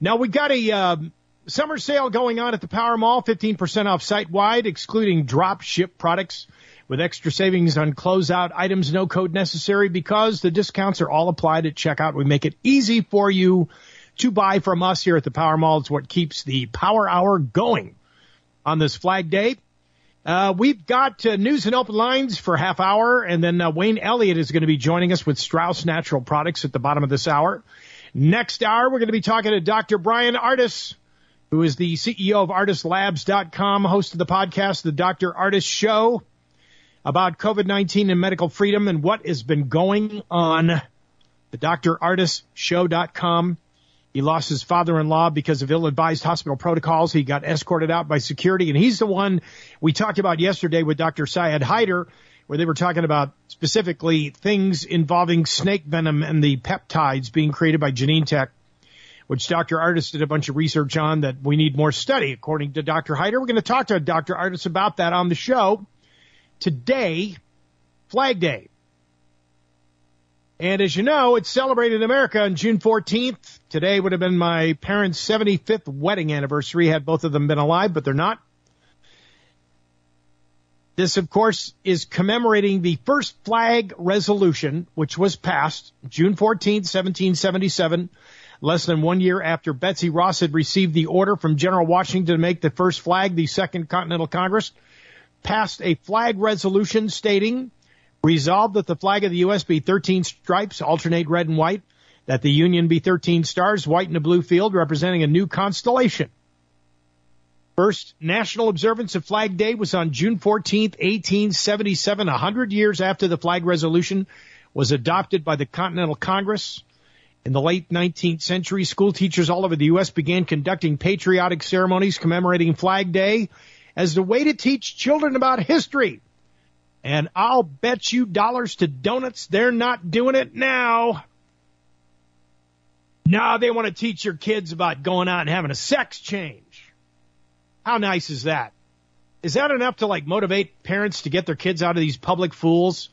Now, we got a summer sale going on at the Power Mall, 15% off site-wide, excluding drop ship products, with extra savings on closeout items. No code necessary because the discounts are all applied at checkout. We make it easy for you to buy from us here at the Power Mall. It's what keeps the Power Hour going on this Flag Day. We've got news and open lines for half hour, and then Wayne Elliott is going to be joining us with Strauss Natural Products at the bottom of this hour. Next hour, we're going to be talking to Dr. Bryan Ardis, who is the CEO of ArdisLabs.com, host of the podcast, The Dr. Ardis Show, about COVID-19 and medical freedom and what has been going on. The DrArdisShow.com. He lost his father-in-law because of ill-advised hospital protocols. He got escorted out by security, and he's the one we talked about yesterday with Dr. Syed Haider, where they were talking about specifically things involving snake venom and the peptides being created by Genentech, which Dr. Ardis did a bunch of research on that we need more study, according to Dr. Haider. We're going to talk to Dr. Ardis about that on the show. Today, Flag Day. And as you know, it's celebrated in America on June 14th. Today would have been my parents' 75th wedding anniversary, had both of them been alive, but they're not. This, of course, is commemorating the first flag resolution, which was passed June 14th, 1777, less than 1 year after Betsy Ross had received the order from General Washington to make the first flag. The Second Continental Congress passed a flag resolution stating, resolved that the flag of the U.S. be 13 stripes, alternate red and white, that the Union be 13 stars, white in a blue field, representing a new constellation. First national observance of Flag Day was on June 14th, 1877, 100 years after the flag resolution was adopted by the Continental Congress. In the late 19th century, school teachers all over the U.S. began conducting patriotic ceremonies commemorating Flag Day as the way to teach children about history. And I'll bet you dollars to donuts they're not doing it now. No, they want to teach your kids about going out and having a sex change. How nice is that? Is that enough to, motivate parents to get their kids out of these public schools?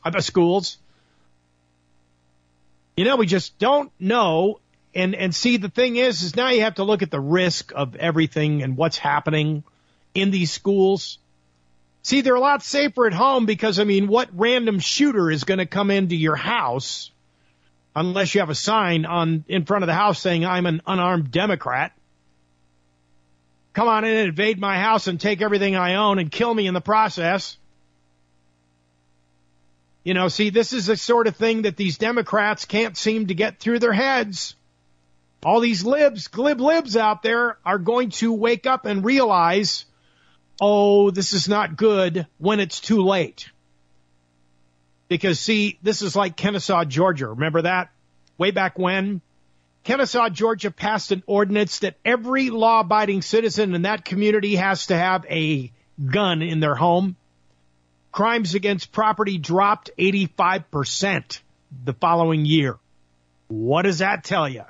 You know, we just don't know. And see, the thing is now you have to look at the risk of everything and what's happening in these schools. See, they're a lot safer at home because, what random shooter is going to come into your house unless you have a sign in front of the house saying, I'm an unarmed Democrat. Come on in and invade my house and take everything I own and kill me in the process. You know, see, this is the sort of thing that these Democrats can't seem to get through their heads. All these glib libs out there are going to wake up and realize, oh, this is not good when it's too late. Because, see, this is like Kennesaw, Georgia. Remember that? Way back when? Kennesaw, Georgia passed an ordinance that every law-abiding citizen in that community has to have a gun in their home. Crimes against property dropped 85% the following year. What does that tell you?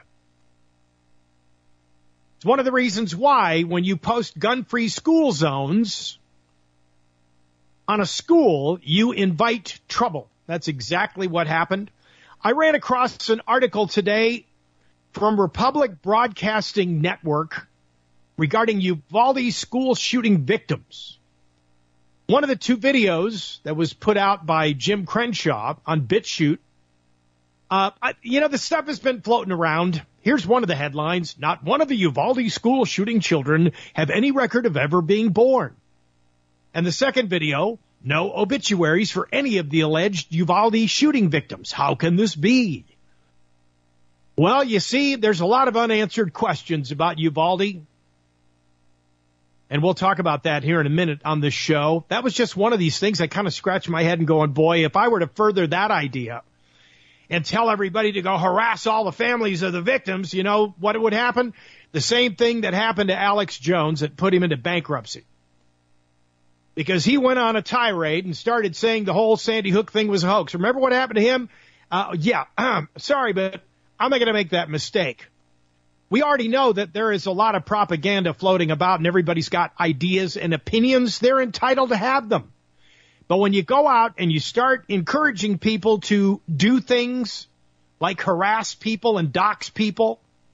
It's one of the reasons why when you post gun-free school zones on a school, you invite trouble. That's exactly what happened. I ran across an article today from Republic Broadcasting Network regarding Uvalde school shooting victims. One of the two videos that was put out by Jim Crenshaw on BitChute, the stuff has been floating around. Here's one of the headlines. Not one of the Uvalde school shooting children have any record of ever being born. And the second video, no obituaries for any of the alleged Uvalde shooting victims. How can this be? Well, you see, there's a lot of unanswered questions about Uvalde. And we'll talk about that here in a minute on this show. That was just one of these things I kind of scratched my head and going, boy, if I were to further that idea and tell everybody to go harass all the families of the victims, you know what would happen? The same thing that happened to Alex Jones that put him into bankruptcy. Because he went on a tirade and started saying the whole Sandy Hook thing was a hoax. Remember what happened to him? Sorry, but I'm not going to make that mistake. We already know that there is a lot of propaganda floating about and everybody's got ideas and opinions. They're entitled to have them. But when you go out and you start encouraging people to do things like harass people and dox people,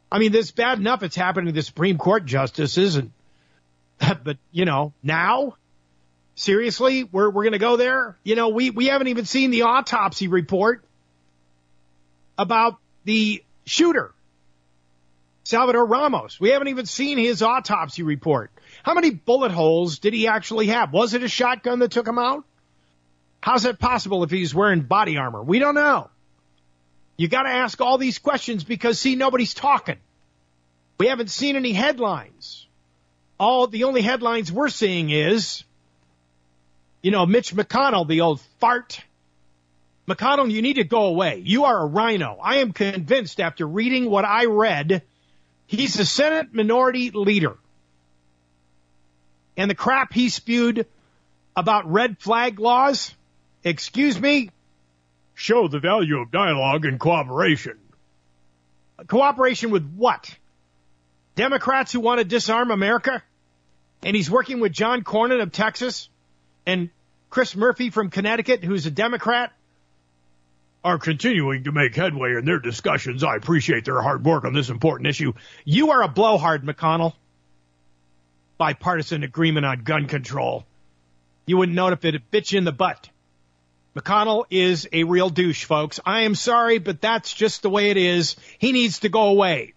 I mean, this bad enough it's happening to the Supreme Court justices, and but now, seriously, we're going to go there? We haven't even seen the autopsy report about the shooter, Salvador Ramos. We haven't even seen his autopsy report. How many bullet holes did he actually have? Was it a shotgun that took him out? How's that possible if he's wearing body armor? We don't know. You got to ask all these questions because, see, nobody's talking. We haven't seen any headlines. The only headlines we're seeing is, Mitch McConnell, the old fart. McConnell, you need to go away. You are a rhino. I am convinced after reading what I read, he's the Senate Minority Leader. And the crap he spewed about red flag laws, excuse me, show the value of dialogue and cooperation. Cooperation with what? Democrats who want to disarm America? And he's working with John Cornyn of Texas and Chris Murphy from Connecticut, who's a Democrat, are continuing to make headway in their discussions. I appreciate their hard work on this important issue. You are a blowhard, McConnell. Bipartisan agreement on gun control. You wouldn't know it if it bit you in the butt. McConnell is a real douche, folks. I am sorry, but that's just the way it is. He needs to go away.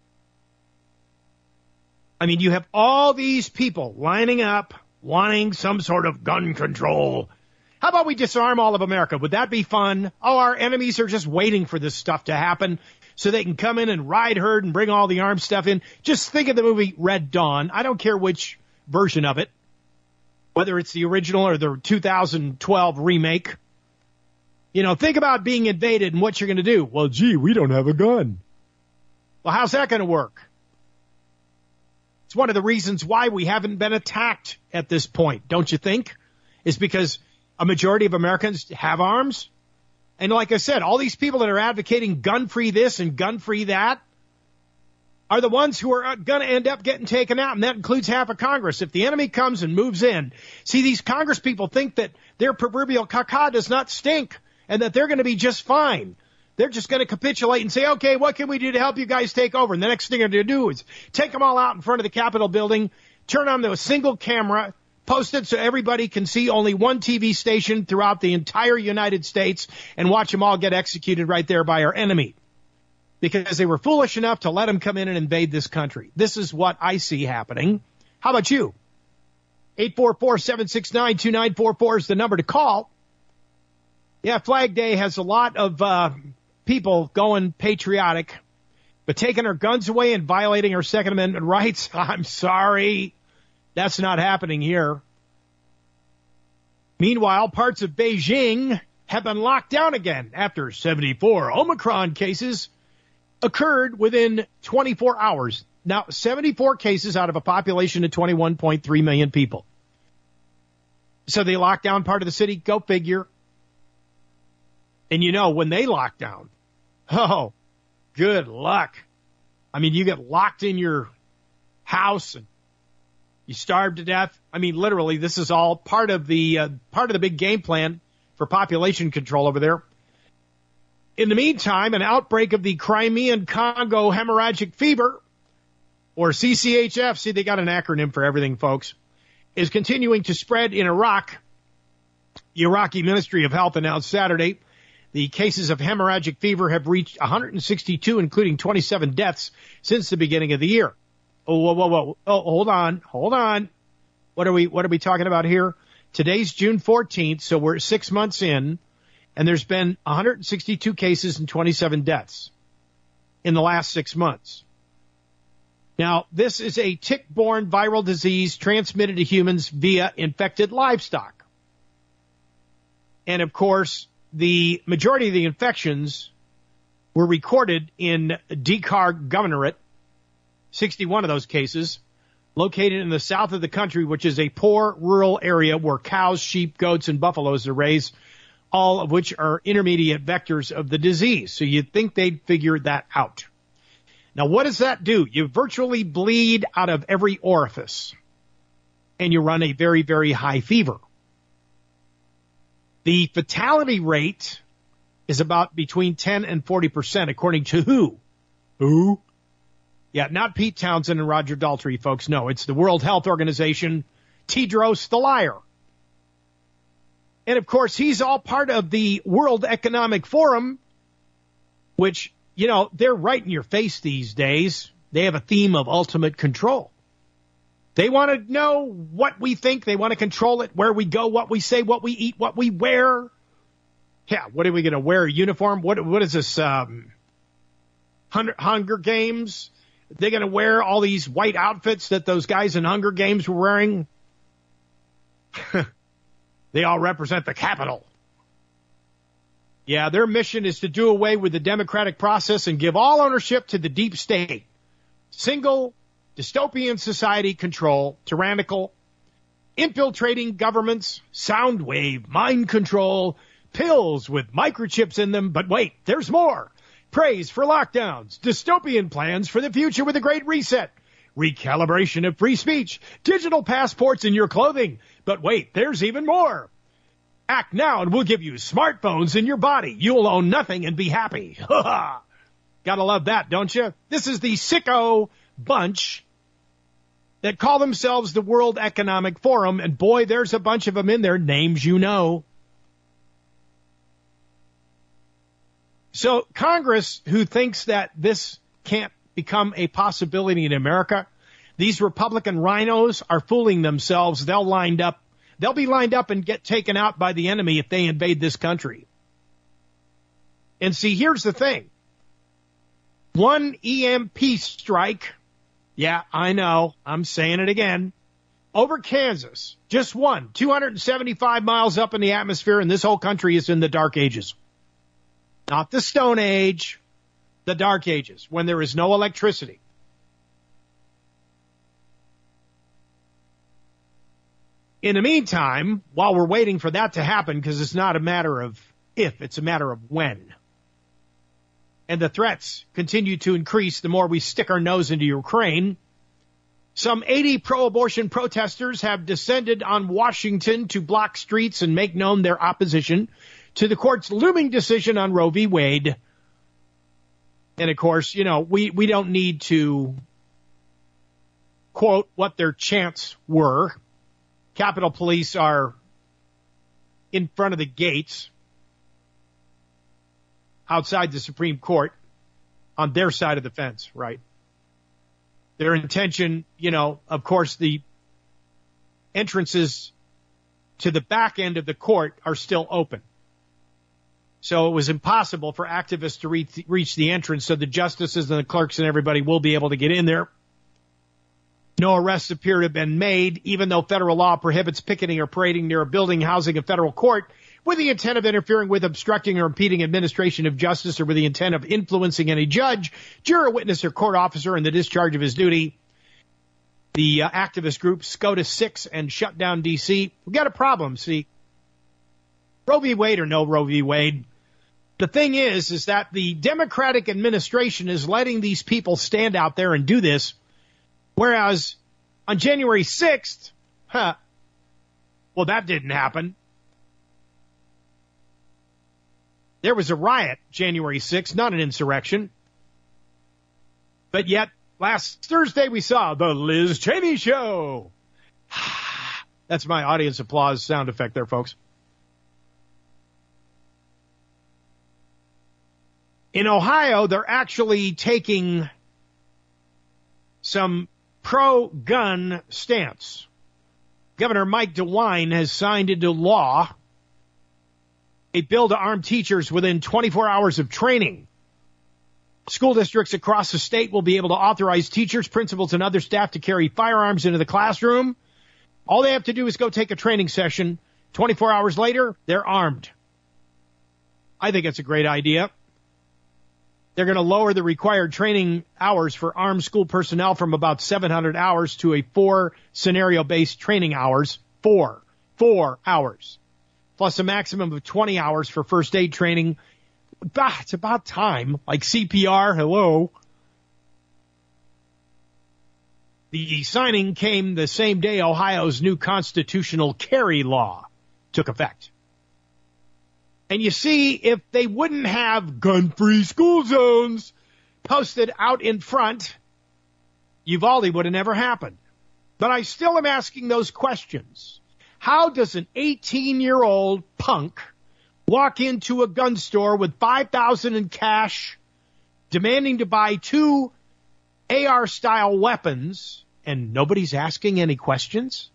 I mean, you have all these people lining up, wanting some sort of gun control. How about we disarm all of America? Would that be fun? Oh, our enemies are just waiting for this stuff to happen so they can come in and ride herd and bring all the armed stuff in. Just think of the movie Red Dawn. I don't care which version of it, whether it's the original or the 2012 remake. Think about being invaded and what you're going to do. Well, gee, we don't have a gun. Well, how's that going to work? It's one of the reasons why we haven't been attacked at this point, don't you think? Is because a majority of Americans have arms. And like I said, all these people that are advocating gun-free this and gun-free that are the ones who are going to end up getting taken out, and that includes half of Congress. If the enemy comes and moves in, see, these Congress people think that their proverbial caca does not stink and that they're going to be just fine. They're just going to capitulate and say, okay, what can we do to help you guys take over? And the next thing they're going to do is take them all out in front of the Capitol building, turn on a single camera, post it so everybody can see only one TV station throughout the entire United States and watch them all get executed right there by our enemy because they were foolish enough to let them come in and invade this country. This is what I see happening. How about you? 844-769-2944 is the number to call. Yeah, Flag Day has a lot of people going patriotic, but taking our guns away and violating our Second Amendment rights, I'm sorry. That's not happening here. Meanwhile, parts of Beijing have been locked down again after 74 Omicron cases occurred within 24 hours. Now, 74 cases out of a population of 21.3 million people. So they locked down part of the city. Go figure. And when they lock down, oh, good luck. I mean, you get locked in your house and you starve to death. I mean, literally, this is all part of the big game plan for population control over there. In the meantime, an outbreak of the Crimean Congo hemorrhagic fever, or CCHF, see, they got an acronym for everything, folks, is continuing to spread in Iraq. The Iraqi Ministry of Health announced Saturday the cases of hemorrhagic fever have reached 162, including 27 deaths since the beginning of the year. Oh, whoa. Oh, hold on. What are we talking about here? Today's June 14th, so we're 6 months in, and there's been 162 cases and 27 deaths in the last 6 months. Now, this is a tick-borne viral disease transmitted to humans via infected livestock. And, of course, the majority of the infections were recorded in Dhikar Governorate, 61 of those cases, located in the south of the country, which is a poor rural area where cows, sheep, goats, and buffaloes are raised, all of which are intermediate vectors of the disease. So you'd think they'd figure that out. Now, what does that do? You virtually bleed out of every orifice, and you run a very, very high fever. The fatality rate is about between 10 and 40%, according to who? Who? Yeah, not Pete Townsend and Roger Daltrey, folks. No, it's the World Health Organization, Tedros the liar. And, of course, he's all part of the World Economic Forum, which, you know, they're right in your face these days. They have a theme of ultimate control. They want to know what we think. They want to control it, where we go, what we say, what we eat, what we wear. Yeah, what are we going to wear? A uniform? What is this, Hunger Games? They're going to wear all these white outfits that those guys in Hunger Games were wearing? They all represent the Capitol. Yeah, their mission is to do away with the democratic process and give all ownership to the deep state. Single, dystopian society control, tyrannical, infiltrating governments, sound wave, mind control, pills with microchips in them. But wait, there's more. Praise for lockdowns, dystopian plans for the future with a great reset, recalibration of free speech, digital passports in your clothing. But wait, there's even more. Act now and we'll give you smartphones in your body. You'll own nothing and be happy. Gotta love that, don't you? This is the sicko bunch that call themselves the World Economic Forum. And boy, there's a bunch of them in there, names you know. So Congress, who thinks that this can't become a possibility in America, these Republican rhinos are fooling themselves. They'll be lined up and get taken out by the enemy if they invade this country. And see, here's the thing. One EMP strike, yeah, I know, I'm saying it again, over Kansas, just one, 275 miles up in the atmosphere, and this whole country is in the dark ages. Not the Stone Age, the Dark Ages, when there is no electricity. In the meantime, while we're waiting for that to happen, because it's not a matter of if, it's a matter of when. And the threats continue to increase the more we stick our nose into Ukraine. Some 80 pro-abortion protesters have descended on Washington to block streets and make known their opposition to the court's looming decision on Roe v. Wade. And, of course, you know, we don't need to quote what their chants were. Capitol Police are in front of the gates outside the Supreme Court on their side of the fence, right? Their intention, you know, of course, the entrances to the back end of the court are still open. So it was impossible for activists to reach the entrance, so the justices and the clerks and everybody will be able to get in there. No arrests appear to have been made, even though federal law prohibits picketing or parading near a building housing a federal court with the intent of interfering with, obstructing, or impeding administration of justice, or with the intent of influencing any judge, juror, witness, or court officer in the discharge of his duty. The activist group SCOTUS 6 and Shut Down D.C. We've got a problem, see. Roe v. Wade or no Roe v. Wade, the thing is that the Democratic administration is letting these people stand out there and do this, whereas on January 6th, well, that didn't happen. There was a riot January 6th, not an insurrection. But yet, last Thursday we saw the Liz Cheney show. That's my audience applause sound effect there, folks. In Ohio, they're actually taking some pro-gun stance. Governor Mike DeWine has signed into law a bill to arm teachers within 24 hours of training. School districts across the state will be able to authorize teachers, principals, and other staff to carry firearms into the classroom. All they have to do is go take a training session. 24 hours later, they're armed. I think it's a great idea. They're going to lower the required training hours for armed school personnel from about 700 hours to a 4 scenario-based training hours. 4 hours. Plus a maximum of 20 hours for first aid training. It's about time. Like CPR, hello. The signing came the same day Ohio's new constitutional carry law took effect. And you see, if they wouldn't have gun-free school zones posted out in front Uvalde would have never happened. But I still am asking those questions. How does an 18-year-old punk walk into a gun store with $5,000 in cash, demanding to buy 2 AR-style weapons, and nobody's asking any questions?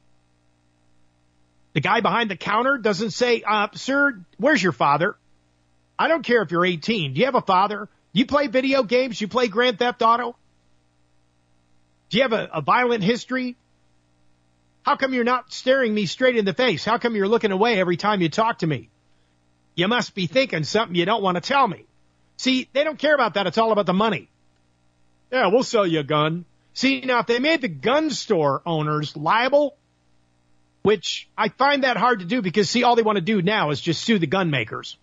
The guy behind the counter doesn't say, sir, where's your father? I don't care if you're 18. Do you have a father? Do you play video games? Do you play Grand Theft Auto? Do you have a violent history? How come you're not staring me straight in the face? How come you're looking away every time you talk to me? You must be thinking something you don't want to tell me. See, they don't care about that. It's all about the money. Yeah, we'll sell you a gun. See, now, if they made the gun store owners liable, which I find that hard to do because, see, all they want to do now is just sue the gun makers.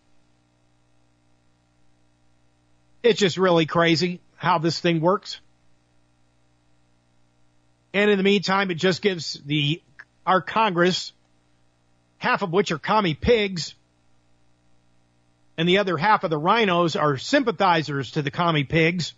It's just really crazy how this thing works. And in the meantime, it just gives our Congress, half of which are commie pigs, and the other half of the rhinos are sympathizers to the commie pigs,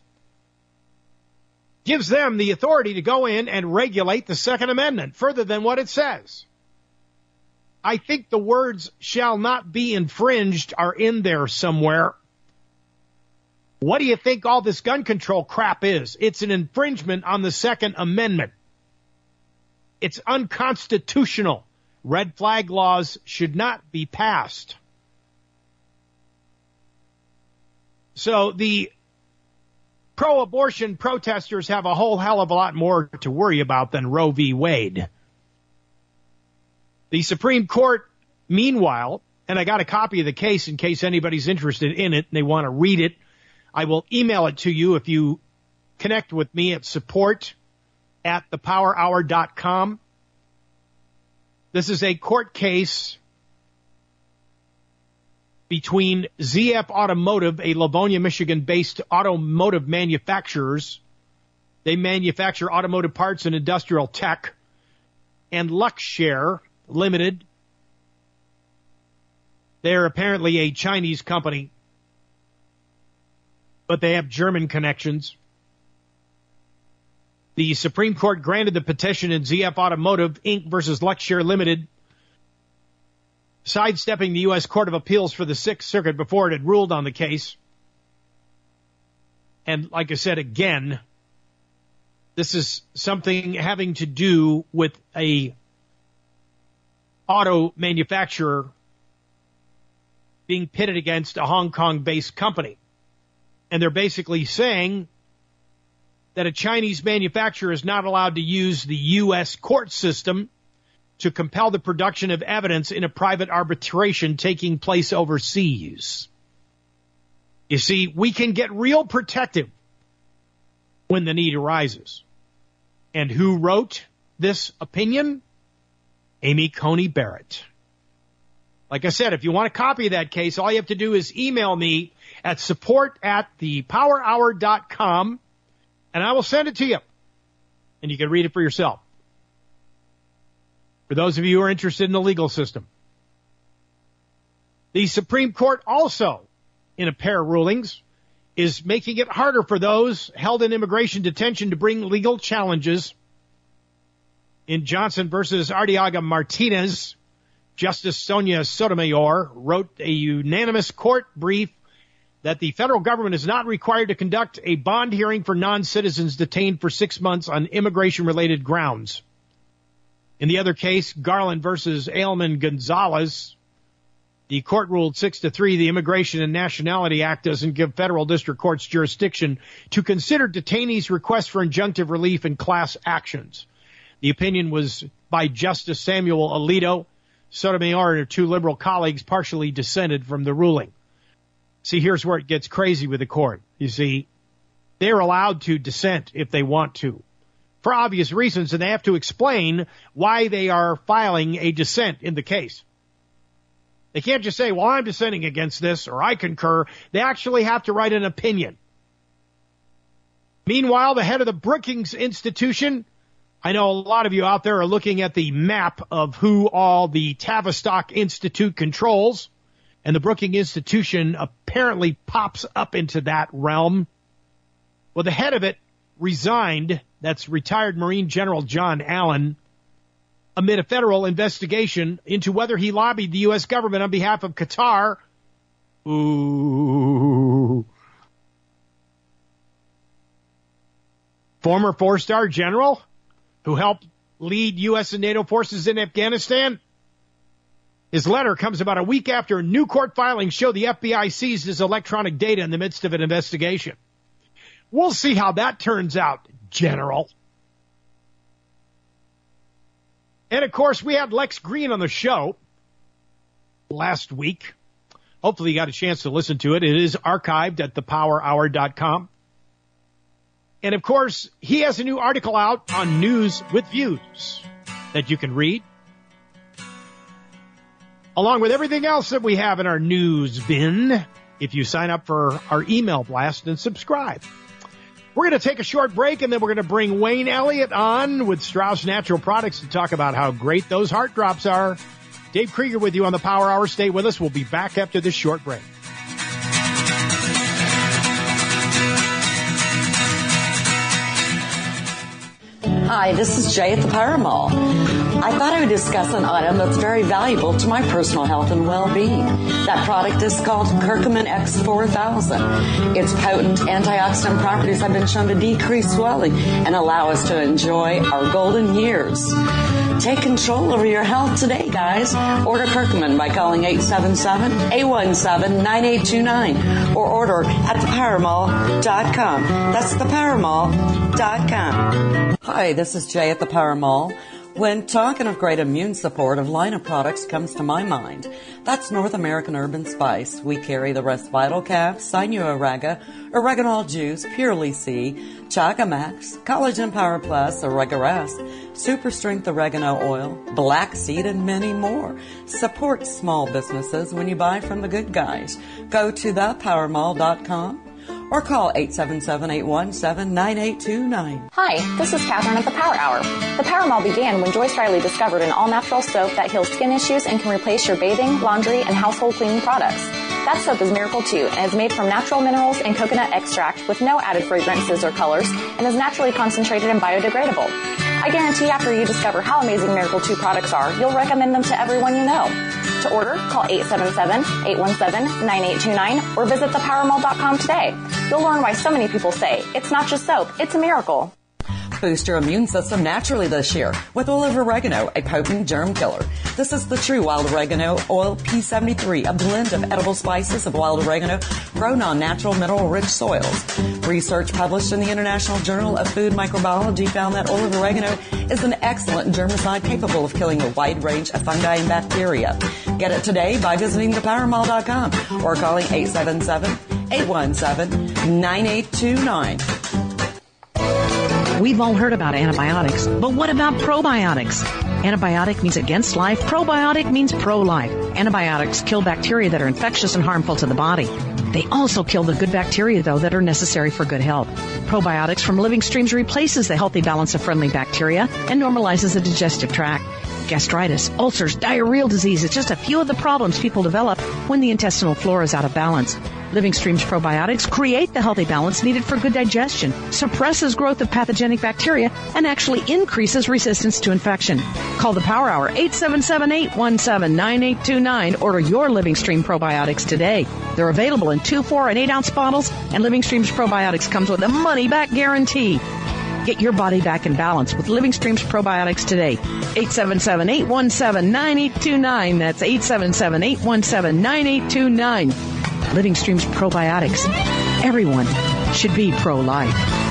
gives them the authority to go in and regulate the Second Amendment further than what it says. I think the words shall not be infringed are in there somewhere. What do you think all this gun control crap is? It's an infringement on the Second Amendment. It's unconstitutional. Red flag laws should not be passed. So the pro-abortion protesters have a whole hell of a lot more to worry about than Roe v. Wade. The Supreme Court, meanwhile, and I got a copy of the case in case anybody's interested in it and they want to read it, I will email it to you if you connect with me at support@thepowerhour.com. This is a court case between ZF Automotive, a Livonia, Michigan-based automotive manufacturers. They manufacture automotive parts and industrial tech. And Luxshare Limited. They're apparently a Chinese company, but they have German connections. The Supreme Court granted the petition in ZF Automotive, Inc. versus Luxshare Limited, sidestepping the U.S. Court of Appeals for the Sixth Circuit before it had ruled on the case. And like I said, again, this is something having to do with a auto manufacturer being pitted against a Hong Kong-based company. And they're basically saying that a Chinese manufacturer is not allowed to use the U.S. court system to compel the production of evidence in a private arbitration taking place overseas. You see, we can get real protective when the need arises. And who wrote this opinion? Amy Coney Barrett. Like I said, if you want a copy of that case, all you have to do is email me at support@thepowerhour.com, and I will send it to you. And you can read it for yourself. For those of you who are interested in the legal system. The Supreme Court also, in a pair of rulings, is making it harder for those held in immigration detention to bring legal challenges. In Johnson versus Arteaga Martinez, Justice Sonia Sotomayor wrote a unanimous court brief that the federal government is not required to conduct a bond hearing for non-citizens detained for 6 months on immigration-related grounds. In the other case, Garland versus Ailman Gonzalez, the court ruled 6-3, the Immigration and Nationality Act doesn't give federal district courts jurisdiction to consider detainees' requests for injunctive relief in class actions. The opinion was by Justice Samuel Alito. Sotomayor and her 2 liberal colleagues partially dissented from the ruling. See, here's where it gets crazy with the court. You see, they're allowed to dissent if they want to, for obvious reasons, and they have to explain why they are filing a dissent in the case. They can't just say, well, I'm dissenting against this, or I concur. They actually have to write an opinion. Meanwhile, the head of the Brookings Institution, I know a lot of you out there are looking at the map of who all the Tavistock Institute controls, and the Brookings Institution apparently pops up into that realm. Well, the head of it resigned. That's retired Marine General John Allen, amid a federal investigation into whether he lobbied the U.S. government on behalf of Qatar. Ooh. Former four-star general who helped lead U.S. and NATO forces in Afghanistan. His letter comes about a week after new court filings show the FBI seized his electronic data in the midst of an investigation. We'll see how that turns out, General. And, of course, we had Lex Green on the show last week. Hopefully you got a chance to listen to it. It is archived at thepowerhour.com. And, of course, he has a new article out on News with Views that you can read, along with everything else that we have in our news bin, if you sign up for our email blast and subscribe. We're going to take a short break, and then we're going to bring Wayne Elliott on with Strauss Natural Products to talk about how great those heart drops are. Dave Krieger with you on the Power Hour. Stay with us. We'll be back after this short break. Hi, this is Jay at the Power Mall. I thought I would discuss an item that's very valuable to my personal health and well-being. That product is called Curcumin X4000. Its potent antioxidant properties have been shown to decrease swelling and allow us to enjoy our golden years. Take control over your health today, guys. Order Curcumin by calling 877-817-9829 or order at thepowermall.com. That's thepowermall.com. Hi, this is Jay at the Power Mall. When talking of great immune support, a line of products comes to my mind. That's North American Herb & Spice. We carry the Resvital Cap, Sinuoraga, Oreganol Juice, Purely C, Chaga Max, Collagen Power Plus, Oregarest, Super Strength Oregano Oil, Black Seed, and many more. Support small businesses when you buy from the good guys. Go to thepowermall.com. or call 877-817-9829. Hi, this is Catherine at the Power Hour. The Power Mall began when Joyce Riley discovered an all-natural soap that heals skin issues and can replace your bathing, laundry, and household cleaning products. That soap is Miracle 2 and is made from natural minerals and coconut extract with no added fragrances or colors and is naturally concentrated and biodegradable. I guarantee after you discover how amazing Miracle 2 products are, you'll recommend them to everyone you know. To order, call 877-817-9829 or visit thepowermall.com today. You'll learn why so many people say, it's not just soap, it's a miracle. Boost your immune system naturally this year with oil of oregano, a potent germ killer. This is the true wild oregano oil P73, a blend of edible spices of wild oregano grown on natural mineral-rich soils. Research published in the International Journal of Food Microbiology found that oil of oregano is an excellent germicide capable of killing a wide range of fungi and bacteria. Get it today by visiting thepowermall.com or calling 877-817-9829. We've all heard about antibiotics, but what about probiotics? Antibiotic means against life. Probiotic means pro-life. Antibiotics kill bacteria that are infectious and harmful to the body. They also kill the good bacteria, though, that are necessary for good health. Probiotics from Living Streams replaces the healthy balance of friendly bacteria and normalizes the digestive tract. Gastritis, ulcers, diarrheal disease is just a few of the problems people develop when the intestinal flora is out of balance. Living Streams probiotics create the healthy balance needed for good digestion, suppresses growth of pathogenic bacteria, and actually increases resistance to infection. Call the Power Hour, 877-817-9829. Order your Living Stream probiotics today. They're available in 2, 4, and 8-ounce bottles, and Living Streams probiotics comes with a money-back guarantee. Get your body back in balance with Living Streams probiotics today. 877-817-9829. That's 877-817-9829. Living Streams probiotics. Everyone should be pro-life.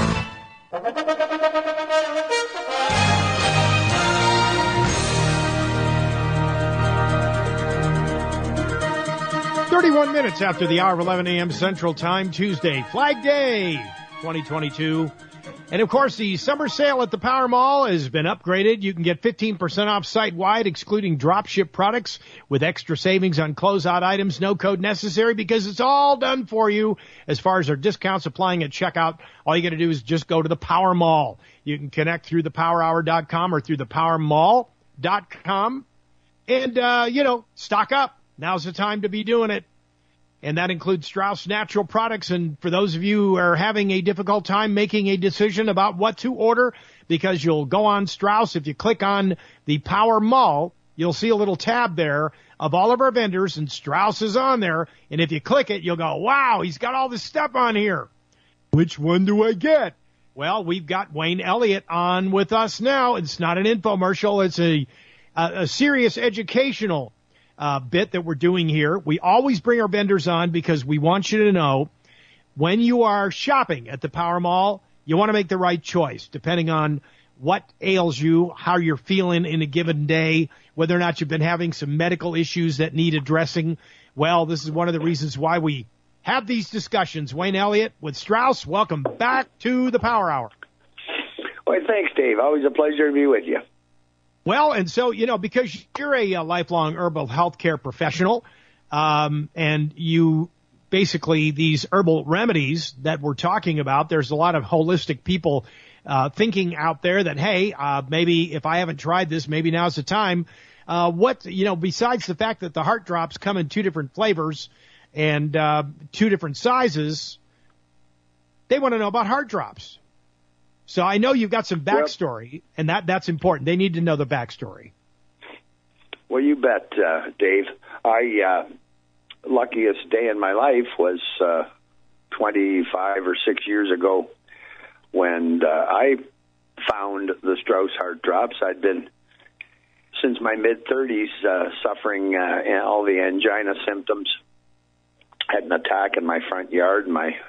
Minutes after the hour of 11 a.m. Central Time, Tuesday, Flag Day 2022. And, of course, the summer sale at the Power Mall has been upgraded. You can get 15% off site-wide, excluding drop-ship products, with extra savings on closeout items. No code necessary because it's all done for you. As far as our discounts applying at checkout, all you got to do is just go to the Power Mall. You can connect through thepowerhour.com or through thepowermall.com. And, stock up. Now's the time to be doing it. and that includes Strauss Natural Products. And for those of you who are having a difficult time making a decision about what to order, because you'll go on Strauss, if you click on the Power Mall, you'll see a little tab there of all of our vendors, and Strauss is on there. And if you click it, you'll go, wow, he's got all this stuff on here. Which one do I get? Well, we've got Wayne Elliott on with us now. It's not an infomercial. It's a serious educational bit that we're doing here. We always bring our vendors on because we want you to know when you are shopping at the Power Mall, you want to make the right choice depending on what ails you, how you're feeling in a given day, whether or not you've been having some medical issues that need addressing. Well, this is one of the reasons why we have these discussions. Wayne Elliott with Strauss, welcome back to the Power Hour. Well, thanks, Dave. Always a pleasure to be with you. Well, and so, because you're a lifelong herbal healthcare professional, and you basically, these herbal remedies that we're talking about, there's a lot of holistic people thinking out there that, hey, maybe if I haven't tried this, maybe now's the time. Besides the fact that the heart drops come in 2 different flavors and 2 different sizes, they want to know about heart drops. So I know you've got some backstory, and that's important. They need to know the backstory. Well, you bet, Dave. Luckiest day in my life was 25 or 6 years ago when I found the Strauss Heart Drops. I'd been, since my mid-30s, suffering all the angina symptoms. Had an attack in my front yard,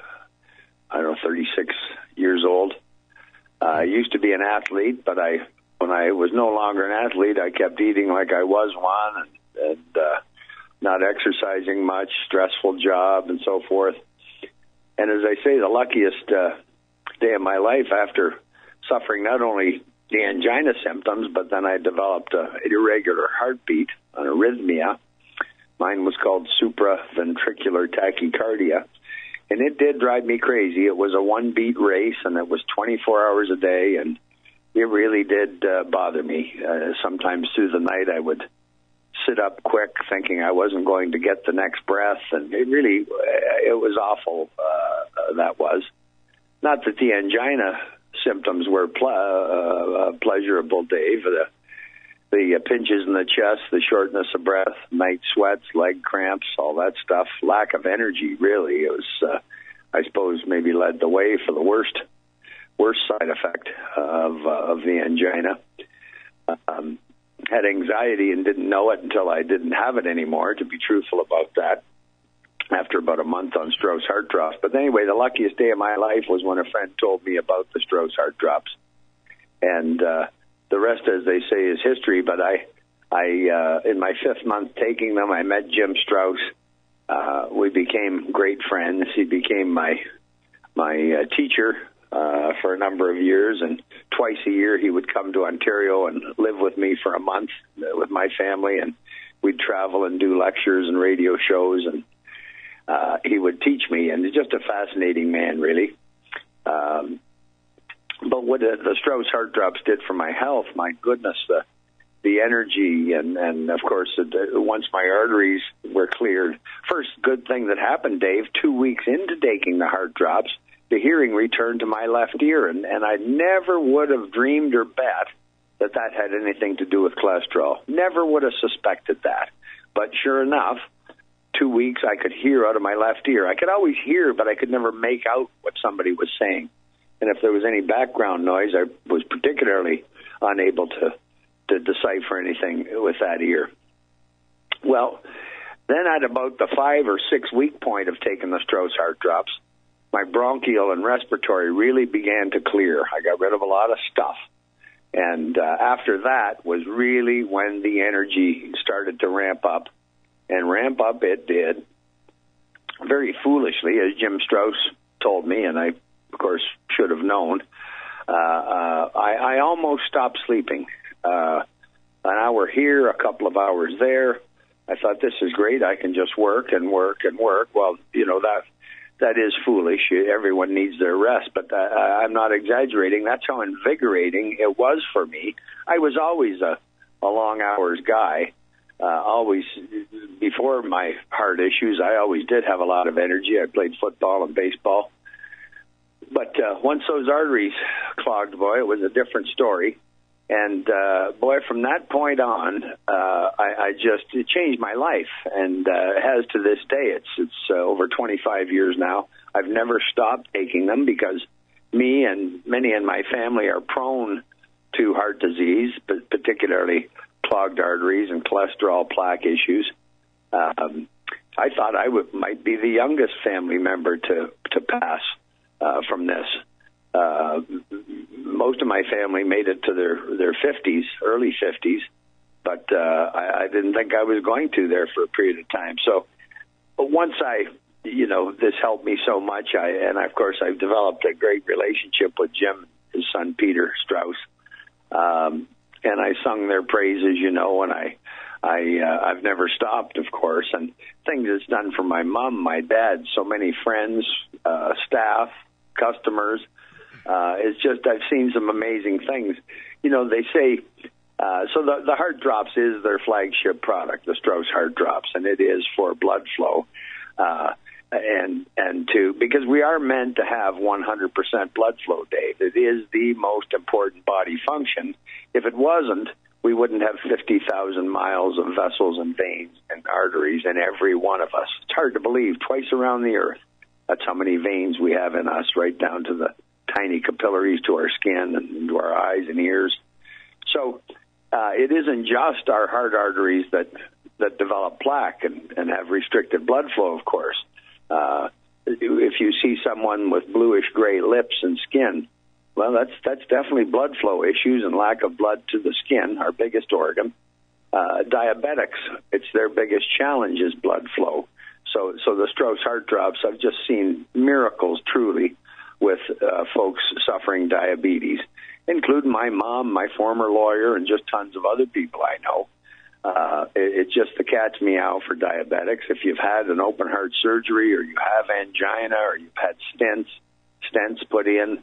36 years old. I used to be an athlete, but when I was no longer an athlete, I kept eating like I was one and not exercising much, stressful job and so forth. And as I say, the luckiest day of my life after suffering not only the angina symptoms, but then I developed an irregular heartbeat, an arrhythmia. Mine was called supraventricular tachycardia. And it did drive me crazy. It was a 1-beat race, and it was 24 hours a day, and it really did bother me. Sometimes through the night I would sit up quick thinking I wasn't going to get the next breath, and it was awful, that was. Not that the angina symptoms were pleasurable, Dave. The pinches in the chest, the shortness of breath, night sweats, leg cramps, all that stuff, lack of energy, really. It was, I suppose, maybe led the way for the worst side effect of the angina. Had anxiety and didn't know it until I didn't have it anymore, to be truthful about that, after about a month on Strauss Heart Drops. But anyway, the luckiest day of my life was when a friend told me about the Strauss Heart Drops. And the rest, as they say, is history. But I in my 5th month taking them, I met Jim Strauss. We became great friends. He became my teacher for a number of years, and twice a year he would come to Ontario and live with me for a month with my family, and we'd travel and do lectures and radio shows, and he would teach me, and he's just a fascinating man, really. But what the Strauss Heart Drops did for my health, my goodness, the energy, and of course, once my arteries were cleared, first good thing that happened, Dave, 2 weeks into taking the Heart Drops, the hearing returned to my left ear, and I never would have dreamed or bet that had anything to do with cholesterol. Never would have suspected that. But sure enough, 2 weeks I could hear out of my left ear. I could always hear, but I could never make out what somebody was saying. And if there was any background noise, I was particularly unable to decipher anything with that ear. Well, then at about the 5 or 6 week point of taking the Strauss Heart Drops, my bronchial and respiratory really began to clear. I got rid of a lot of stuff. And after that was really when the energy started to ramp up. And ramp up it did, very foolishly, as Jim Strauss told me, and I, of course, should have known. I almost stopped sleeping. An hour here, a couple of hours there. I thought, this is great. I can just work and work and work. Well, that is foolish. Everyone needs their rest, but I'm not exaggerating. That's how invigorating it was for me. I was always a long hours guy, always, before my heart issues, I always did have a lot of energy. I played football and baseball. But once those arteries clogged, boy, it was a different story. And, boy, from that point on, it changed my life. And it has to this day. It's over 25 years now. I've never stopped taking them because me and many in my family are prone to heart disease, but particularly clogged arteries and cholesterol plaque issues. I thought I might be the youngest family member to pass from this. Most of my family made it to their 50s, early 50s, but I didn't think I was going to there for a period of time. So but once this helped me so much, of course, I've developed a great relationship with Jim, his son, Peter Strauss. And I sung their praises, and I've never stopped, of course. And things it's done for my mom, my dad, so many friends, staff, customers. It's just, I've seen some amazing things. They say, so the Heart Drops is their flagship product, the Strauss Heart Drops, and it is for blood flow. Because we are meant to have 100% blood flow, Dave. It is the most important body function. If it wasn't, we wouldn't have 50,000 miles of vessels and veins and arteries in every one of us. It's hard to believe, twice around the earth. That's how many veins we have in us, right down to the tiny capillaries to our skin and to our eyes and ears. So it isn't just our heart arteries that develop plaque and have restricted blood flow, of course. If you see someone with bluish-gray lips and skin, well, that's definitely blood flow issues and lack of blood to the skin, our biggest organ. Diabetics, it's their biggest challenge is blood flow. So the Strauss Heart Drops, I've just seen miracles, truly, with folks suffering diabetes, including my mom, my former lawyer, and just tons of other people I know. It's just the cat's meow for diabetics. If you've had an open heart surgery or you have angina or you've had stents put in,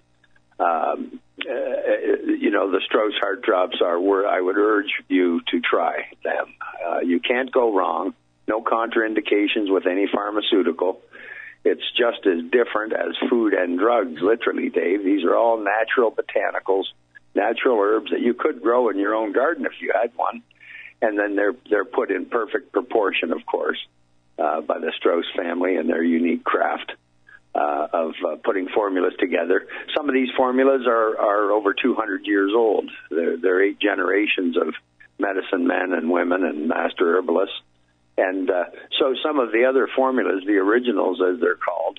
the Strauss Heart Drops are where I would urge you to try them. You can't go wrong. No contraindications with any pharmaceutical. It's just as different as food and drugs, literally, Dave. These are all natural botanicals, natural herbs that you could grow in your own garden if you had one. And then they're put in perfect proportion, of course, by the Strauss family and their unique craft of putting formulas together. Some of these formulas are over 200 years old. They're 8 generations of medicine men and women and master herbalists. And so some of the other formulas, the originals as they're called,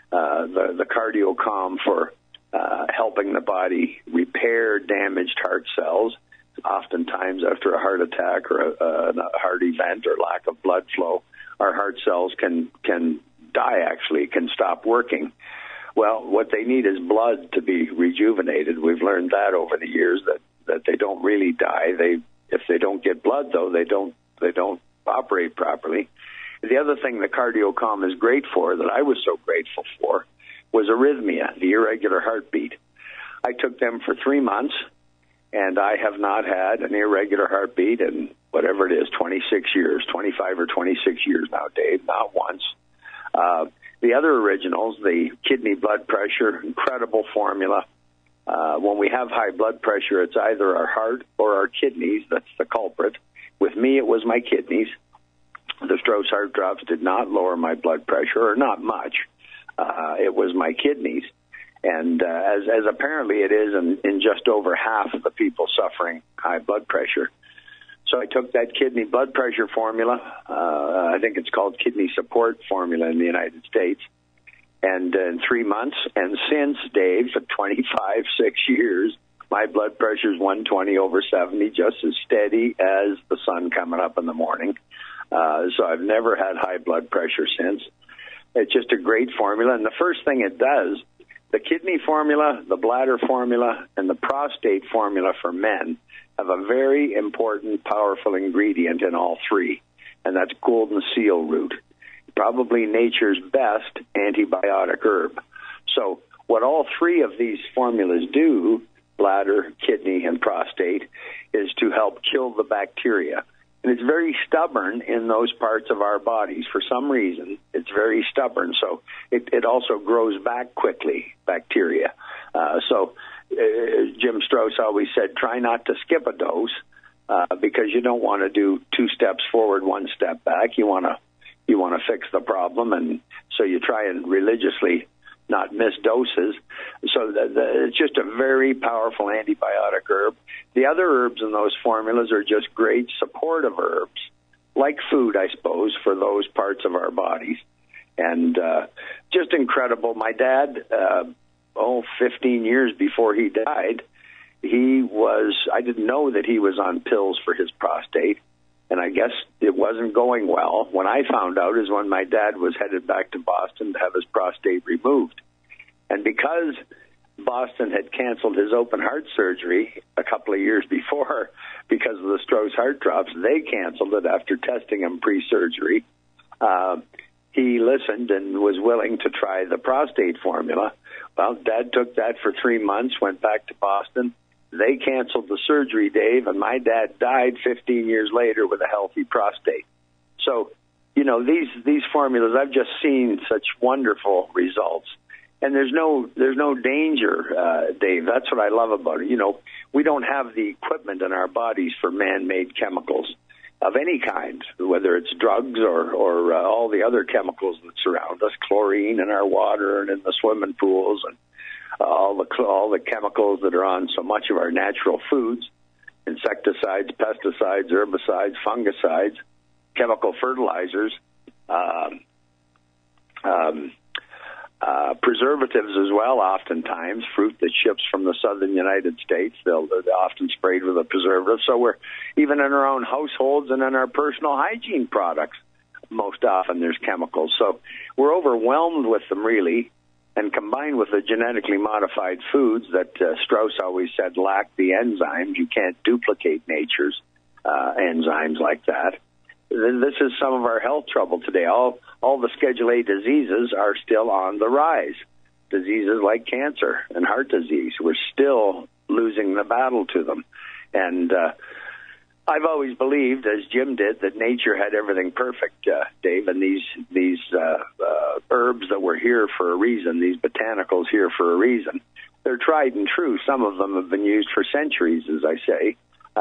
the CardioCalm for helping the body repair damaged heart cells, oftentimes after a heart attack or a heart event or lack of blood flow, our heart cells can die, actually, can stop working. Well, what they need is blood to be rejuvenated. We've learned that over the years that they don't really die. If they don't get blood, though, they don't operate properly. The other thing the CardioCalm is great for, that I was so grateful for, was arrhythmia, the irregular heartbeat. I took them for 3 months, and I have not had an irregular heartbeat in whatever it is, 25 or 26 years now, Dave, not once. The other originals, the kidney blood pressure, incredible formula. When we have high blood pressure, it's either our heart or our kidneys that's the culprit. With me, it was my kidneys. The Strauss Heart Drops did not lower my blood pressure, or not much. It was my kidneys. And as apparently it is in just over half of the people suffering high blood pressure. So I took that kidney blood pressure formula. I think it's called kidney support formula in the United States. And in 3 months, and since, Dave, for 6 years, my blood pressure is 120/70, just as steady as the sun coming up in the morning. So I've never had high blood pressure since. It's just a great formula. And the first thing it does, the kidney formula, the bladder formula, and the prostate formula for men have a very important, powerful ingredient in all three, and that's golden seal root, probably nature's best antibiotic herb. So what all three of these formulas do, bladder, kidney, and prostate, is to help kill the bacteria. and it's very stubborn in those parts of our bodies. For some reason, it's very stubborn, so it also grows back quickly, bacteria. Jim Strauss always said, try not to skip a dose, because you don't want to do 2 steps forward, 1 step back. You want to fix the problem, and so you try and religiously not miss doses. So it's just a very powerful antibiotic herb. The other herbs in those formulas are just great supportive herbs, like food, I suppose, for those parts of our bodies. And just incredible. My dad, 15 years before he died, I didn't know that he was on pills for his prostate, and I guess it wasn't going well. When I found out is when my dad was headed back to Boston to have his prostate removed. And because Boston had canceled his open heart surgery a couple of years before because of the Strauss heart drops, they canceled it after testing him pre-surgery. He listened and was willing to try the prostate formula. Well, Dad took that for 3 months, went back to Boston. They canceled the surgery, Dave, and my dad died 15 years later with a healthy prostate. So, these formulas, I've just seen such wonderful results. And there's no danger, Dave. That's what I love about it. We don't have the equipment in our bodies for man-made chemicals of any kind, whether it's drugs or all the other chemicals that surround us, chlorine in our water and in the swimming pools, and all the chemicals that are on so much of our natural foods, insecticides, pesticides, herbicides, fungicides, chemical fertilizers, preservatives as well. Oftentimes, fruit that ships from the southern United States, they're often sprayed with a preservative. So we're even in our own households and in our personal hygiene products, most often there's chemicals. So we're overwhelmed with them, really. And combined with the genetically modified foods that Strauss always said lack the enzymes, you can't duplicate nature's enzymes like that. This is some of our health trouble today. All the Schedule A diseases are still on the rise. Diseases like cancer and heart disease, we're still losing the battle to them. And I've always believed, as Jim did, that nature had everything perfect, Dave, and these herbs that were here for a reason, these botanicals here for a reason. They're tried and true. Some of them have been used for centuries, as I say,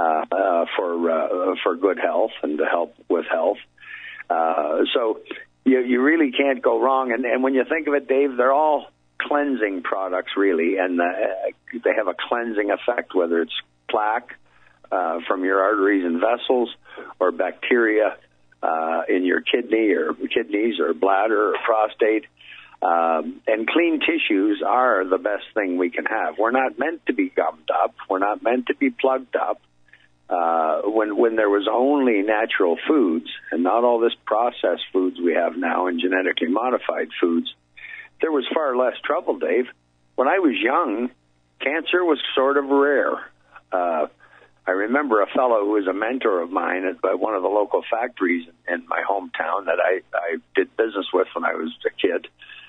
for good health and to help with health. So you really can't go wrong. And when you think of it, Dave, they're all cleansing products, really, and they have a cleansing effect, whether it's plaque from your arteries and vessels, or bacteria in your kidneys or bladder or prostate. And clean tissues are the best thing we can have. We're not meant to be gummed up. We're not meant to be plugged up. When there was only natural foods and not all this processed foods we have now and genetically modified foods, there was far less trouble, Dave. When I was young, cancer was sort of rare. I remember a fellow who was a mentor of mine at one of the local factories in my hometown that I did business with when I was a kid.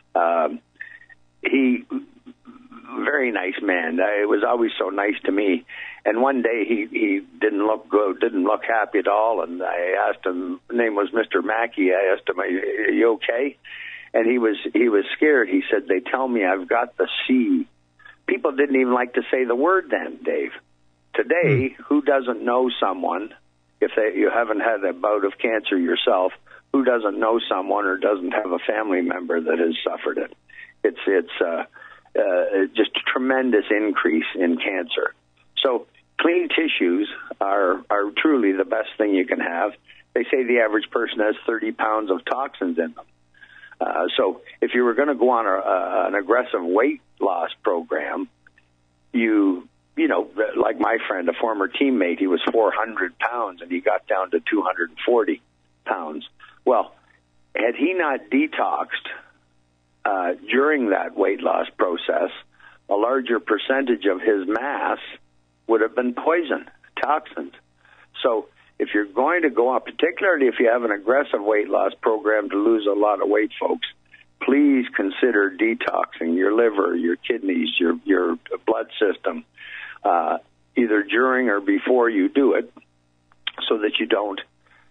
He, very nice man. It was always so nice to me. And one day he didn't look good, didn't look happy at all. And I asked him, his name was Mr. Mackey. I asked him, "Are you okay?" And he was scared. He said, "They tell me I've got the C." People didn't even like to say the word then, Dave. Today, who doesn't know someone, if you haven't had a bout of cancer yourself, who doesn't know someone or doesn't have a family member that has suffered it? It's just a tremendous increase in cancer. So clean tissues are truly the best thing you can have. They say the average person has 30 pounds of toxins in them. So if you were going to go on an aggressive weight loss program, you know, like my friend, a former teammate, he was 400 pounds and he got down to 240 pounds. Well, had he not detoxed during that weight loss process, a larger percentage of his mass would have been poison, toxins. So if you're going to go on, particularly if you have an aggressive weight loss program to lose a lot of weight, folks, please consider detoxing your liver, your kidneys, your blood system, either during or before you do it, so that you don't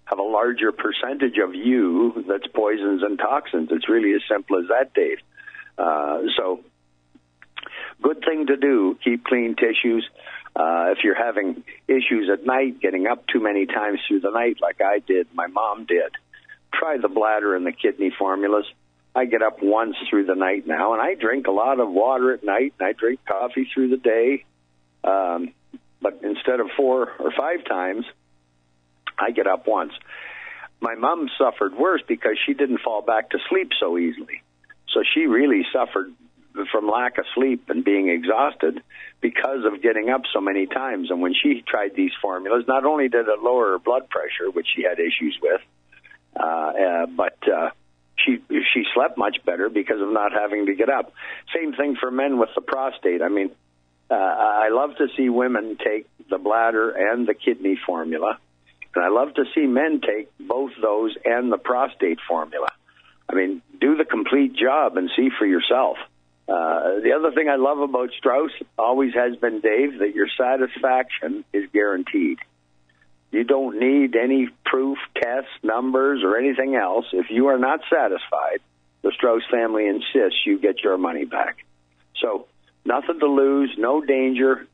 have a larger percentage of you that's poisons and toxins. It's really as simple as that, Dave. So good thing to do, keep clean tissues. If you're having issues at night, getting up too many times through the night like I did, my mom did, try the bladder and the kidney formulas. I get up once through the night now, and I drink a lot of water at night, and I drink coffee through the day. But instead of 4 or 5 times, I get up once. My mom suffered worse because she didn't fall back to sleep so easily. So she really suffered from lack of sleep and being exhausted because of getting up so many times. And when she tried these formulas, not only did it lower her blood pressure, which she had issues with, but she slept much better because of not having to get up. Same thing for men with the prostate. I mean, I love to see women take the bladder and the kidney formula, and I love to see men take both those and the prostate formula. I mean, do the complete job and see for yourself. The other thing I love about Strauss always has been, Dave, that your satisfaction is guaranteed. You don't need any proof, tests, numbers, or anything else. If you are not satisfied, the Strauss family insists you get your money back. So nothing to lose, no danger.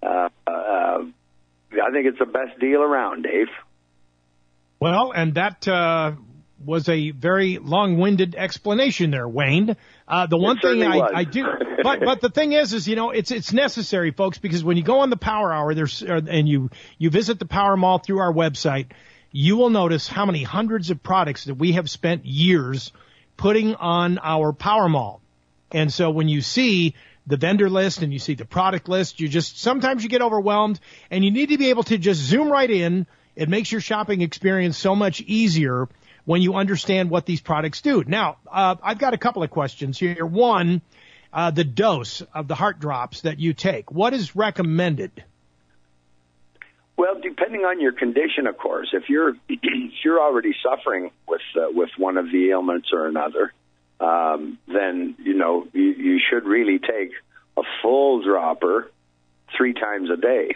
I think it's the best deal around, Dave. Well, and that was a very long-winded explanation there, Wayne. The one thing I do, but the thing is, you know, it's necessary, folks, because when you go on the Power Hour, and you visit the Power Mall through our website, you will notice how many hundreds of products that we have spent years putting on our Power Mall. And so when you see the vendor list and you see the product list, sometimes you get overwhelmed, and you need to be able to just zoom right in. It makes your shopping experience so much easier when you understand what these products do. Now, I've got a couple of questions here. One, the dose of the heart drops that you take. What is recommended? Well, depending on your condition, of course. If you're already suffering with one of the ailments or another, then you should really take a full dropper 3 times a day.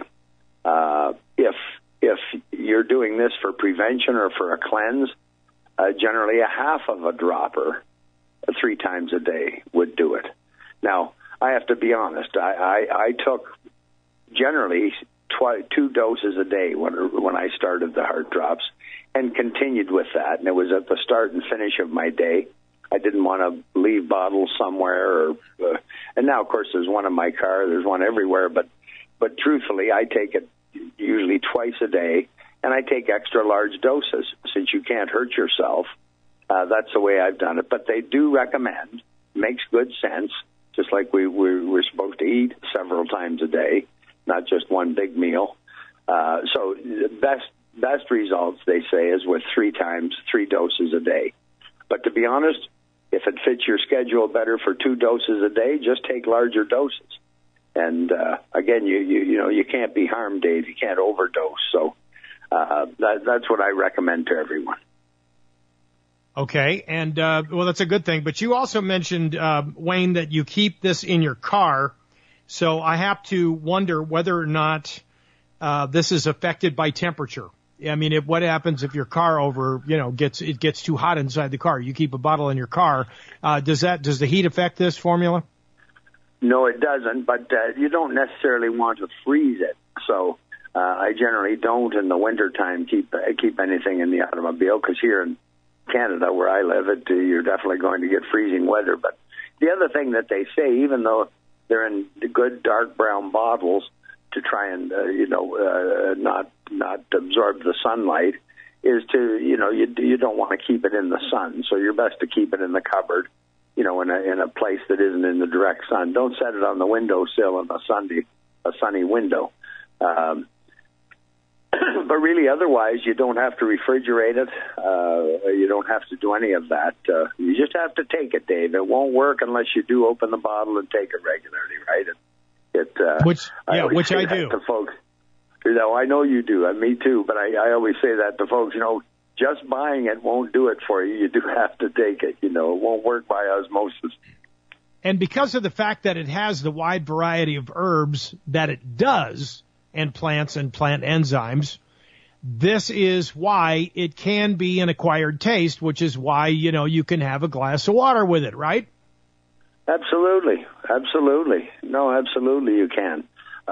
If you're doing this for prevention or for a cleanse, generally a half of a dropper 3 times a day would do it. Now, I have to be honest. I took generally 2 doses a day when I started the heart drops, and continued with that. And it was at the start and finish of my day. I didn't want to leave bottles somewhere. And now, of course, there's one in my car. There's one everywhere. But truthfully, I take it usually twice a day. And I take extra large doses since you can't hurt yourself. That's the way I've done it. But they do recommend, makes good sense, just like we're supposed to eat several times a day, not just one big meal. So the best results, they say, is with 3 doses a day. But to be honest, if it fits your schedule better for 2 doses a day, just take larger doses. And again, you can't be harmed, Dave. You can't overdose. So that's what I recommend to everyone. Okay, and well, that's a good thing. But you also mentioned, Wayne, that you keep this in your car. So I have to wonder whether or not this is affected by temperature. I mean, what happens if your car gets too hot inside the car? You keep a bottle in your car. Does the heat affect this formula? No, it doesn't. But you don't necessarily want to freeze it. So I generally don't in the wintertime keep anything in the automobile, because here in Canada where I live, you're definitely going to get freezing weather. But the other thing that they say, even though they're in good dark brown bottles to try and not absorb the sunlight, is to you don't want to keep it in the sun. So you're best to keep it in the cupboard, in a place that isn't in the direct sun. Don't set it on the windowsill in a sunny window. But really, otherwise, you don't have to refrigerate it. You don't have to do any of that. You just have to take it, Dave. It won't work unless you do open the bottle and take it regularly, right? Which I do. To folks. I know you do, and me too. But I always say that to folks. Just buying it won't do it for you. You do have to take it. It won't work by osmosis. And because of the fact that it has the wide variety of herbs that it does, and plants and plant enzymes, this is why it can be an acquired taste, which is why, you can have a glass of water with it, right? Absolutely. Absolutely. No, absolutely you can.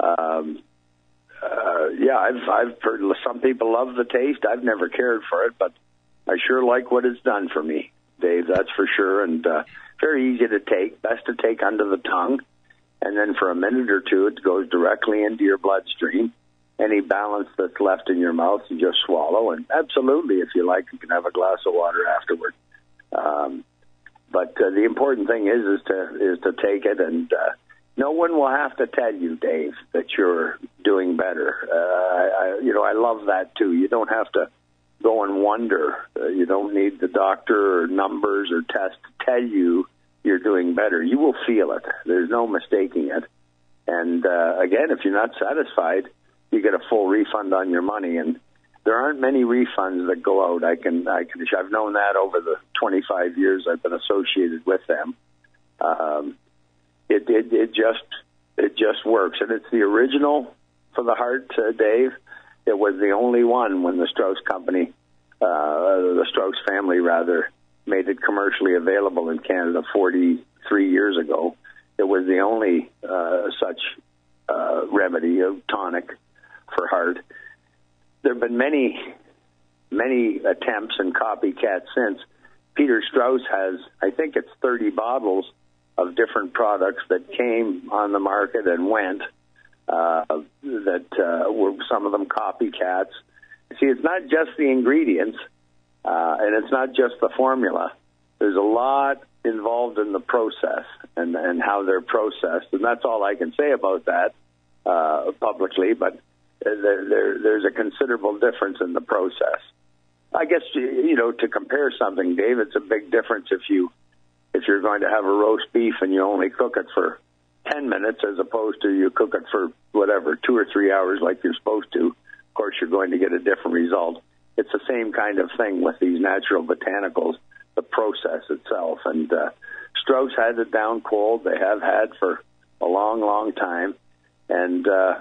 I've heard some people love the taste. I've never cared for it, but I sure like what it's done for me, Dave, that's for sure. And very easy to take, best to take under the tongue. And then for a minute or two, it goes directly into your bloodstream. Any balance that's left in your mouth, you just swallow. And absolutely, if you like, you can have a glass of water afterward. But the important thing is to take it, and no one will have to tell you, Dave, that you're doing better. I love that too. You don't have to go and wonder. You don't need the doctor or numbers or tests to tell you you're doing better. You will feel it. There's no mistaking it. And again, if you're not satisfied, you get a full refund on your money. And there aren't many refunds that go out. I've known that over the 25 years I've been associated with them. It just works, and it's the original for the heart, Dave. It was the only one when the Strauss company, the Strauss family rather, made it commercially available in Canada 43 years ago. It was the only such remedy, a tonic for heart. There have been many attempts and copycats since. Peter Strauss has, I think it's 30 bottles of different products that came on the market and went, that were some of them copycats. See, it's not just the ingredients, and it's not just the formula. There's a lot involved in the process and how they're processed, and that's all I can say about that publicly, but there's a considerable difference in the process. I guess, to compare something, Dave, it's a big difference if you're going to have a roast beef and you only cook it for 10 minutes as opposed to you cook it for, 2 or 3 hours like you're supposed to. Of course, you're going to get a different result. It's the same kind of thing with these natural botanicals, the process itself. And Strauss had it down cold. They have had for a long, long time. And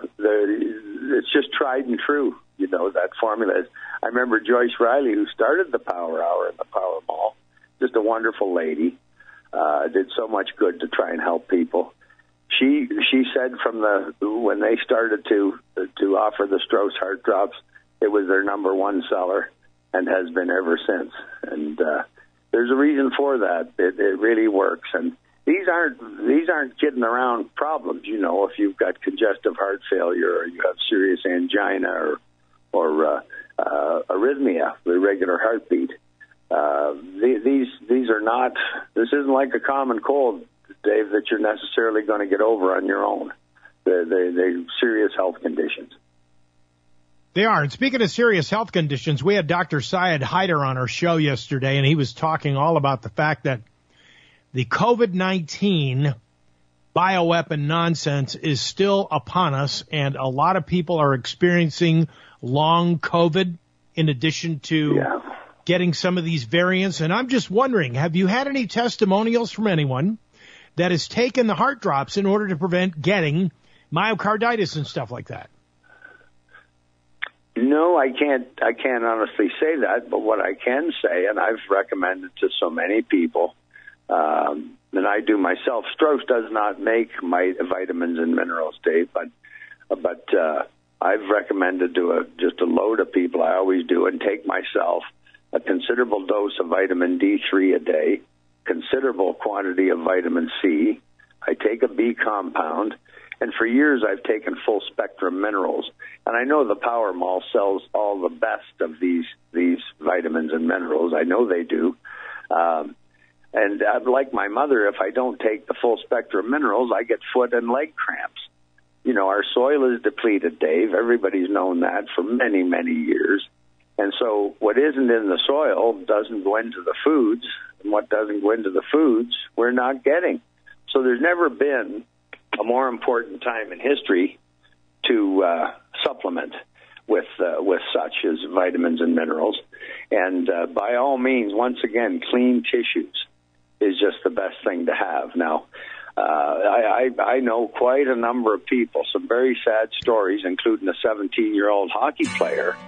it's just tried and true, that formula. I remember Joyce Riley, who started the Power Hour in the Power Mall, just a wonderful lady, did so much good to try and help people. She said when they started to offer the Strauss Heart Drops, it was their number one seller and has been ever since. And there's a reason for that. It really works. And these aren't kidding around problems. If you've got congestive heart failure or you have serious angina or arrhythmia, irregular heartbeat, these are not. This isn't like a common cold, Dave, that you're necessarily going to get over on your own. They're serious health conditions. They are. And speaking of serious health conditions, we had Dr. Syed Haider on our show yesterday, and he was talking all about the fact that the COVID-19 bioweapon nonsense is still upon us, and a lot of people are experiencing long COVID in addition to getting some of these variants. And I'm just wondering, have you had any testimonials from anyone that has taken the heart drops in order to prevent getting myocarditis and stuff like that? No, I can't honestly say that, but what I can say, and I've recommended to so many people, and I do myself, Strauss does not make my vitamins and minerals, Dave, but I've recommended to just a load of people, I always do, and take myself a considerable dose of vitamin D3 a day, considerable quantity of vitamin C. I take a B compound, and for years I've taken full spectrum minerals. And I know the Power Mall sells all the best of these vitamins and minerals. I know they do. And like my mother, if I don't take the full spectrum minerals, I get foot and leg cramps. Our soil is depleted, Dave. Everybody's known that for many, many years. And so what isn't in the soil doesn't go into the foods, and what doesn't go into the foods, we're not getting. So there's never been a more important time in history to supplement with such as vitamins and minerals. And by all means, once again, clean tissues is just the best thing to have. Now, I know quite a number of people, some very sad stories, including a 17-year-old hockey player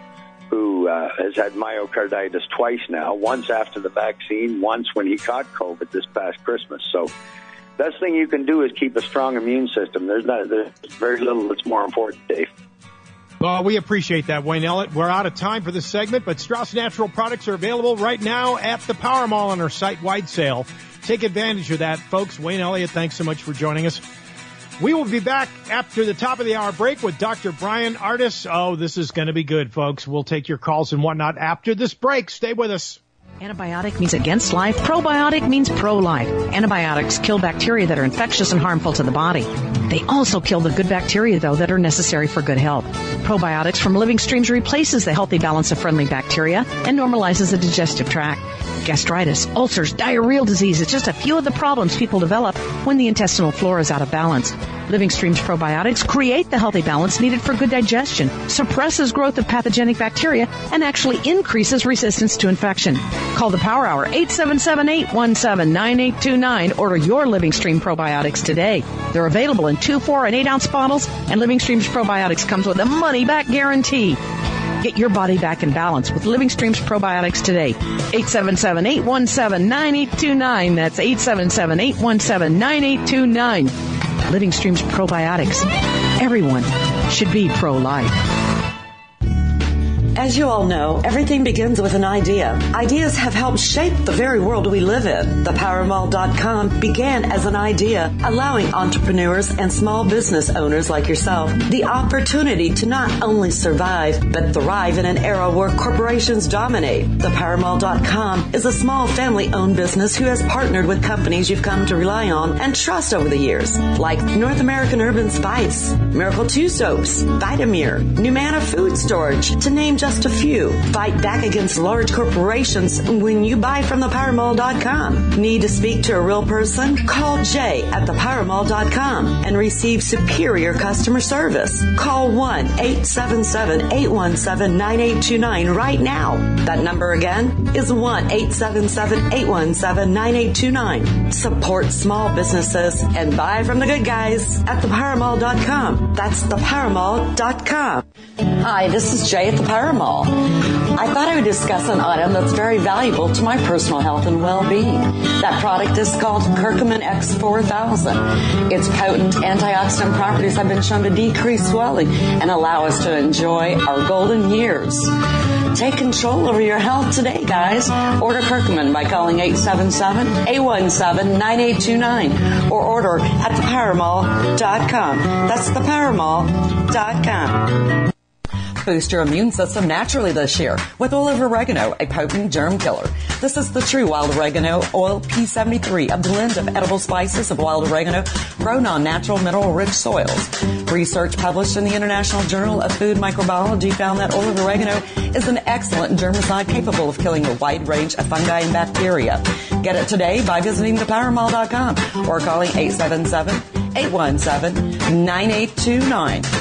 who has had myocarditis twice now, once after the vaccine, once when he caught COVID this past Christmas. So best thing you can do is keep a strong immune system. There's very little that's more important, Dave. Well, we appreciate that, Wayne Elliott. We're out of time for this segment, but Strauss Natural products are available right now at the Power Mall on our site-wide sale. Take advantage of that, folks. Wayne Elliott, thanks so much for joining us. We will be back after the top of the hour break with Dr. Bryan Ardis. Oh, this is going to be good, folks. We'll take your calls and whatnot after this break. Stay with us. Antibiotic means against life. Probiotic means pro-life. Antibiotics kill bacteria that are infectious and harmful to the body. They also kill the good bacteria, though, that are necessary for good health. Probiotics from Living Streams replaces the healthy balance of friendly bacteria and normalizes the digestive tract. Gastritis, ulcers, diarrheal disease is just a few of the problems people develop when the intestinal flora is out of balance. Living Streams probiotics create the healthy balance needed for good digestion, suppresses growth of pathogenic bacteria, and actually increases resistance to infection. Call the Power Hour, 877-817-9829. Order your Living Stream probiotics today. They're available in 2, 4, and 8-ounce bottles, and Living Streams probiotics comes with a money-back guarantee. Get your body back in balance with Living Streams probiotics today. 877-817-9829. That's 877-817-9829. Living Streams probiotics. Everyone should be pro-life. As you all know, everything begins with an idea. Ideas have helped shape the very world we live in. ThePowerMall.com began as an idea, allowing entrepreneurs and small business owners like yourself the opportunity to not only survive, but thrive in an era where corporations dominate. ThePowerMall.com is a small family-owned business who has partnered with companies you've come to rely on and trust over the years, like North American Urban Spice, Miracle 2 Soaps, Vitamir, Numana Food Storage, to name just a few. Fight back against large corporations when you buy from ThePowerMall.com. Need to speak to a real person? Call Jay at ThePowerMall.com and receive superior customer service. Call 1-877-817-9829 right now. That number again is 1-877-817-9829. Support small businesses and buy from the good guys at ThePowerMall.com. That's ThePowerMall.com. Hi, this is Jay at the Power Mall. I thought I would discuss an item that's very valuable to my personal health and well-being. That product is called Curcumin X4000. Its potent antioxidant properties have been shown to decrease swelling and allow us to enjoy our golden years. Take control over your health today, guys. Order Curcumin by calling 877-817-9829 or order at thepowermall.com. That's thepowermall.com. Boost your immune system naturally this year with olive oregano, a potent germ killer. This is the true wild oregano oil P73, a blend of edible spices of wild oregano grown on natural mineral-rich soils. Research published in the International Journal of Food Microbiology found that olive oregano is an excellent germicide capable of killing a wide range of fungi and bacteria. Get it today by visiting thepowermall.com or calling 877-817-9829.